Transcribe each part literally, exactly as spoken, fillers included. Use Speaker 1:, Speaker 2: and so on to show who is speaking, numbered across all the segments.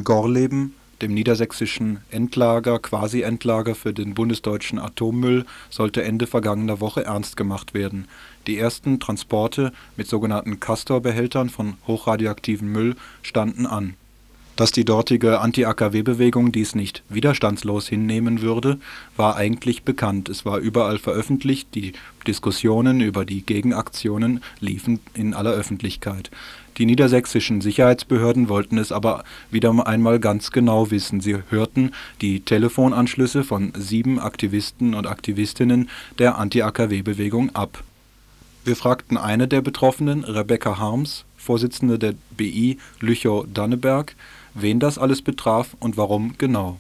Speaker 1: Gorleben, dem niedersächsischen Endlager, Quasi-Endlager für den bundesdeutschen Atommüll, sollte Ende vergangener Woche ernst gemacht werden. Die ersten Transporte mit sogenannten Castor-Behältern von hochradioaktivem Müll standen an. Dass die dortige Anti-A K W-Bewegung dies nicht widerstandslos hinnehmen würde, war eigentlich bekannt. Es war überall veröffentlicht, die Diskussionen über die Gegenaktionen liefen in aller Öffentlichkeit. Die niedersächsischen Sicherheitsbehörden wollten es aber wieder einmal ganz genau wissen. Sie hörten die Telefonanschlüsse von sieben Aktivisten und Aktivistinnen der Anti-A K W-Bewegung ab. Wir fragten eine der Betroffenen, Rebecca Harms, Vorsitzende der B I Lüchow-Danneberg, wen das alles betraf und warum genau.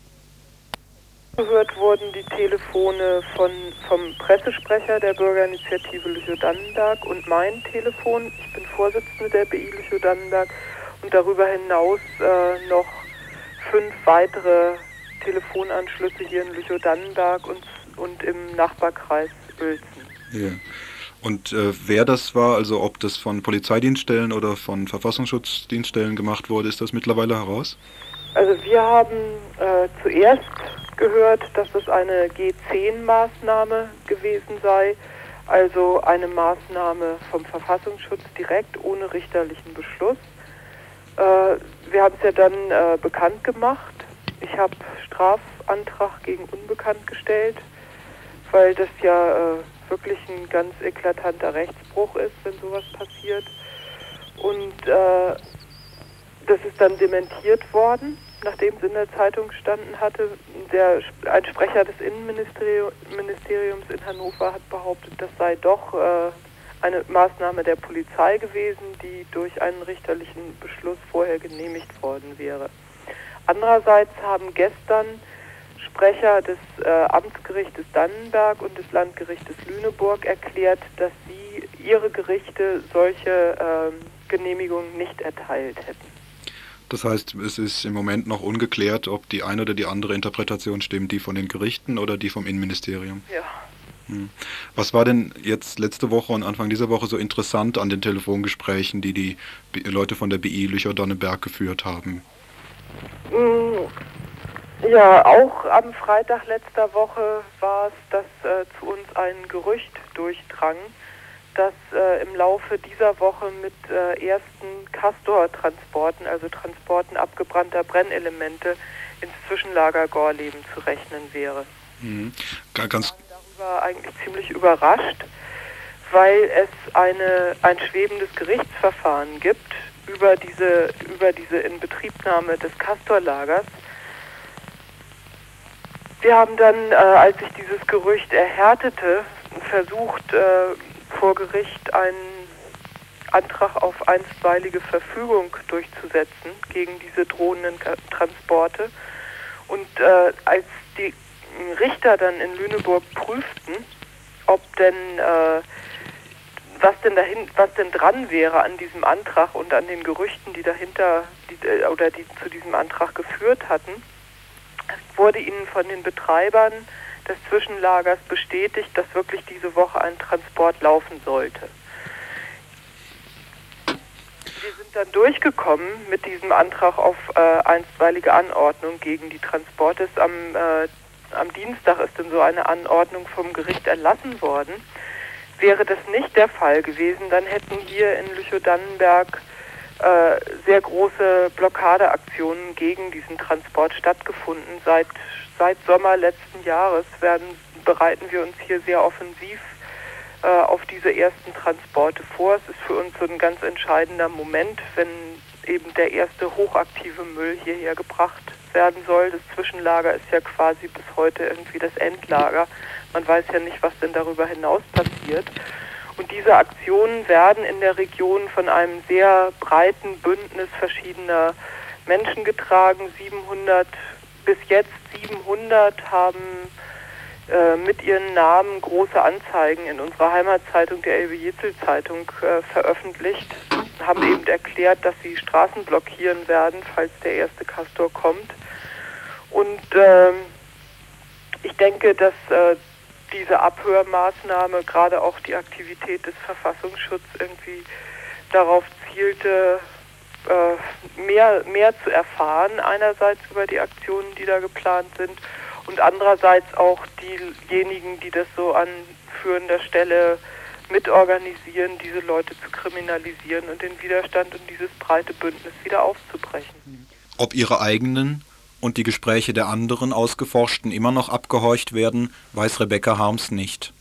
Speaker 2: Gehört wurden die Telefone von, vom Pressesprecher der Bürgerinitiative Lüchow-Dannenberg und mein Telefon. Ich bin Vorsitzende der B I Lüchow-Dannenberg und darüber hinaus äh, noch fünf weitere Telefonanschlüsse hier in Lüchow-Dannenberg und, und im Nachbarkreis Uelzen.
Speaker 1: Ja. Und äh, wer das war, also ob das von Polizeidienststellen oder von Verfassungsschutzdienststellen gemacht wurde, ist das mittlerweile heraus?
Speaker 2: Also wir haben äh, zuerst gehört, dass es eine G zehn Maßnahme gewesen sei, also eine Maßnahme vom Verfassungsschutz direkt ohne richterlichen Beschluss. Äh, wir haben es ja dann äh, bekannt gemacht. Ich habe Strafantrag gegen Unbekannt gestellt, weil das ja äh, wirklich ein ganz eklatanter Rechtsbruch ist, wenn sowas passiert. Und äh, das ist dann dementiert worden, nachdem es in der Zeitung gestanden hatte. Der, ein Sprecher des Innenministeriums in Hannover hat behauptet, das sei doch äh, eine Maßnahme der Polizei gewesen, die durch einen richterlichen Beschluss vorher genehmigt worden wäre. Andererseits haben gestern Sprecher des äh, Amtsgerichtes Dannenberg und des Landgerichtes Lüneburg erklärt, dass sie ihre Gerichte solche äh, Genehmigungen nicht erteilt hätten.
Speaker 1: Das heißt, es ist im Moment noch ungeklärt, ob die eine oder die andere Interpretation stimmt, die von den Gerichten oder die vom Innenministerium.
Speaker 2: Ja.
Speaker 1: Hm. Was war denn jetzt letzte Woche und Anfang dieser Woche so interessant an den Telefongesprächen, die die B- Leute von der B I Lüchow-Dannenberg geführt haben?
Speaker 2: Ja, auch am Freitag letzter Woche war es, dass äh, zu uns ein Gerücht durchdrang, dass äh, im Laufe dieser Woche mit äh, ersten Castor-Transporten, also Transporten abgebrannter Brennelemente, ins Zwischenlager Gorleben zu rechnen wäre.
Speaker 1: Mhm. Ganz
Speaker 2: Wir waren darüber eigentlich ziemlich überrascht, weil es eine, ein schwebendes Gerichtsverfahren gibt über diese, über diese Inbetriebnahme des Castor-Lagers. Wir haben dann, äh, als sich dieses Gerücht erhärtete, versucht, äh, vor Gericht einen Antrag auf einstweilige Verfügung durchzusetzen gegen diese drohenden Ka- Transporte. Und äh, als die Richter dann in Lüneburg prüften, ob denn äh, was denn dahin, was denn dran wäre an diesem Antrag und an den Gerüchten, die dahinter die, äh, oder die zu diesem Antrag geführt hatten, wurde ihnen von den Betreibern des Zwischenlagers bestätigt, dass wirklich diese Woche ein Transport laufen sollte. Wir sind dann durchgekommen mit diesem Antrag auf äh, einstweilige Anordnung gegen die Transporte. Am, äh, am Dienstag ist dann so eine Anordnung vom Gericht erlassen worden. Wäre das nicht der Fall gewesen, dann hätten hier in Lüchow-Dannenberg äh, sehr große Blockadeaktionen gegen diesen Transport stattgefunden. Seit, seit Sommer letzten Jahres werden, bereiten wir uns hier sehr offensiv äh, auf diese ersten Transporte vor. Es ist für uns so ein ganz entscheidender Moment, wenn eben der erste hochaktive Müll hierher gebracht werden soll. Das Zwischenlager ist ja quasi bis heute irgendwie das Endlager. Man weiß ja nicht, was denn darüber hinaus passiert. Und diese Aktionen werden in der Region von einem sehr breiten Bündnis verschiedener Menschen getragen. siebenhundert, bis jetzt siebenhundert haben äh, mit ihren Namen große Anzeigen in unserer Heimatzeitung, der Elbe-Jitzel-Zeitung, äh, veröffentlicht, haben eben erklärt, dass sie Straßen blockieren werden, falls der erste Castor kommt. Und äh, ich denke, dass äh, diese Abhörmaßnahme, gerade auch die Aktivität des Verfassungsschutzes irgendwie darauf zielte, äh, mehr, mehr zu erfahren, einerseits über die Aktionen, die da geplant sind, und andererseits auch diejenigen, die das so an führender Stelle mitorganisieren, diese Leute zu kriminalisieren und den Widerstand und dieses breite Bündnis wieder aufzubrechen.
Speaker 1: Ob ihre eigenen und die Gespräche der anderen Ausgeforschten immer noch abgehorcht werden, weiß Rebecca Harms nicht.